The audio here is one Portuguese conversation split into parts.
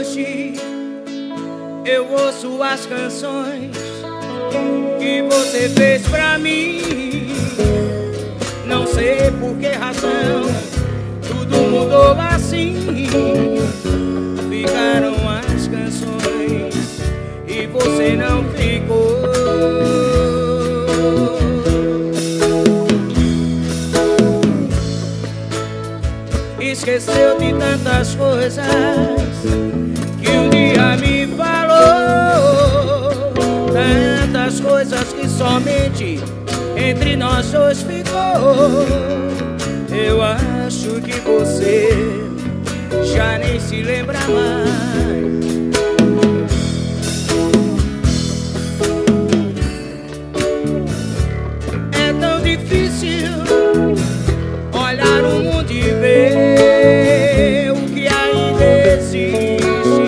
hoje eu ouço as canções que você fez pra mim. Não sei por que razão tudo mudou assim. Ficaram as canções e você não ficou. Esqueceu de tantas coisas que um dia me falou, tantas coisas que somente entre nós dois ficou. Eu acho que você já nem se lembra mais. É tão difícil olhar o mundo e ver o que ainda existe.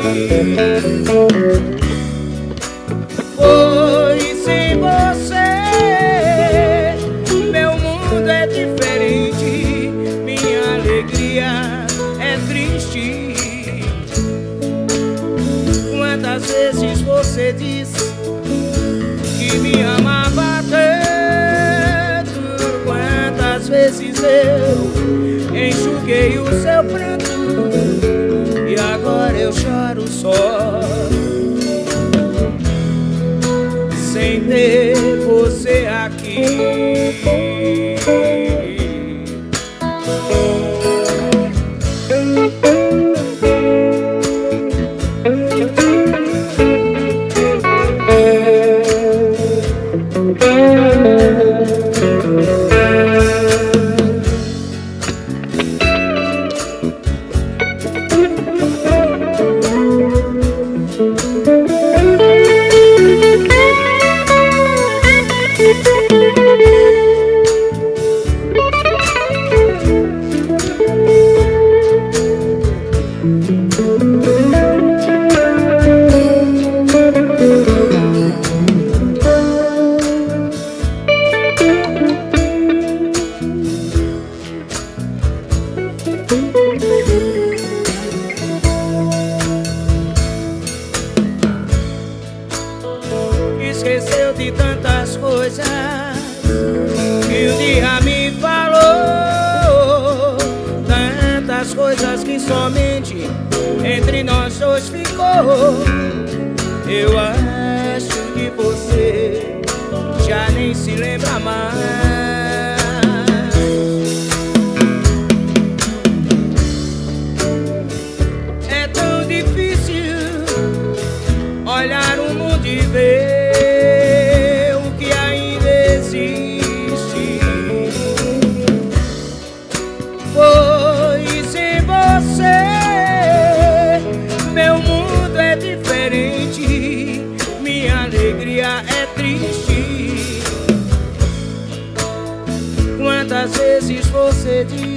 Pois sem você meu mundo é diferente, minha alegria é triste. Quantas vezes você disse que me amava tanto, quantas vezes eu enxuguei o seu pranto e agora eu choro só, sem ter você aqui. Esqueceu de tantas coisas que um dia me falou, tantas coisas que somente entre nós dois ficou. Eu acho que você já nem se lembra mais. É tão difícil olhar o mundo e ver o que ainda existe. Pois sem você meu mundo é diferente, minha alegria é triste. Quantas vezes você disse